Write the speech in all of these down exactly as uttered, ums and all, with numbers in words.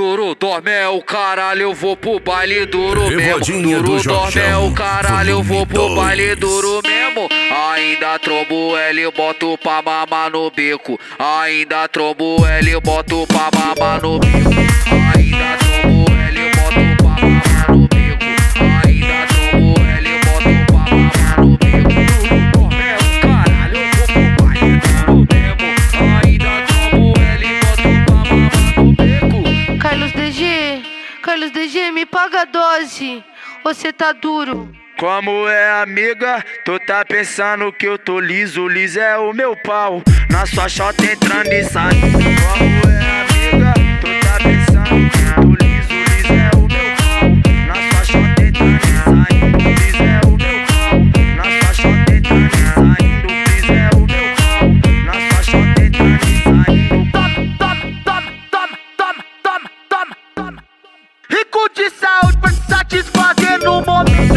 duro, dorme é o caralho, eu vou pro baile duro mesmo. Revodinha do Duro, dorme é Jorjão, o caralho, eu vou pro volume baile dois. duro mesmo. Ainda trombo L, boto pra mamar no bico. Ainda trombo L, boto pra mamar no bico. Ainda trombo L, boto pra mamar no bico. Ainda trombo L, boto pra mamar no bico. Duro, dorme é o caralho, eu vou pro baile duro mesmo. Ainda trombo L, boto pra mamar no bico. Carlos D G, Carlos D G, me paga a dose. Você tá duro. Como é, amiga? Tu tá pensando que eu tô liso? Liso é o meu pau, na sua chota entrando e saindo. Como é, amiga? Tu tá pensando que eu tô liso? Liso é o meu pau, na sua chota entrando e saindo. Liso é o meu pau, na sua chota entrando e saindo. Liso é o meu pau, na sua chota entrando e saindo. Toma, toma, toma, toma, toma, toma, toma. Rico de saúde pra te satisfazer no momento.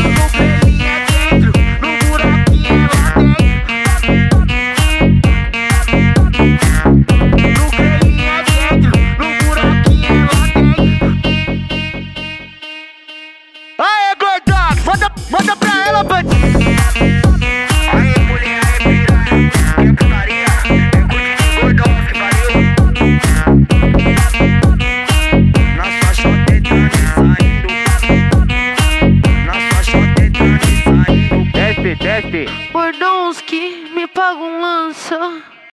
Manda pra ela, bandido. Aê, mulher, aê, piranha. Que putaria. É com gordão que pariu. Na sua chota entrando e saindo. Na sua chota entrando e saindo. Desce, desce. Bordonski, me paga um lança.